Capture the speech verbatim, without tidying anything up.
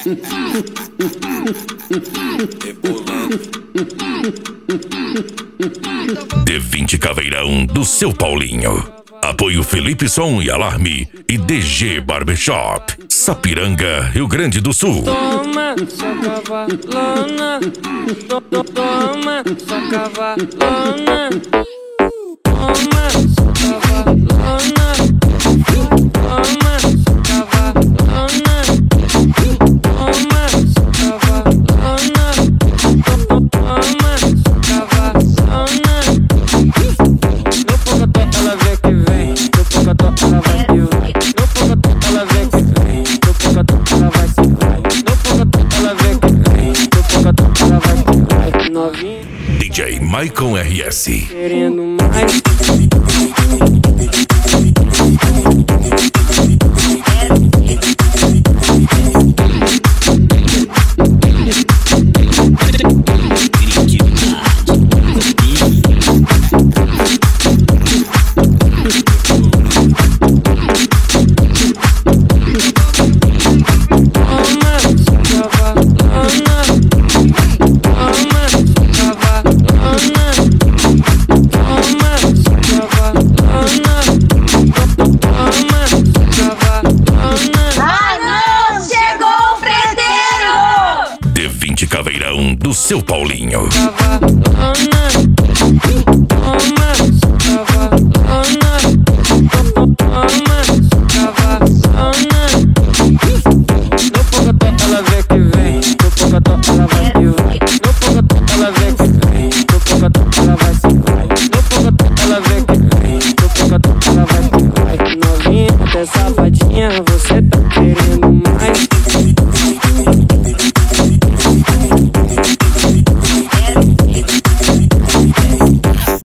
D vinte Caveirão do seu Paulinho. Apoio Felipe Som e Alarme e D G Barbershop, Sapiranga, Rio Grande do Sul. Toma, sua cavalona. Toma, sua cavalona. Toma, sua cavalona. Toma, sua cavalona. Toma, sua cavalona. Toma, sua cavalona. No pocotó ela vem que vem. No pocotó ela vai que vai. No pocotó ela vem que vem. No pocotó ela vai que vai. No pocotó ela vem que vem. No pocotó ela vai que vai. Novinha D J Maicon R S. querendo mais. Caveirão do seu Paulinho. Cavalona.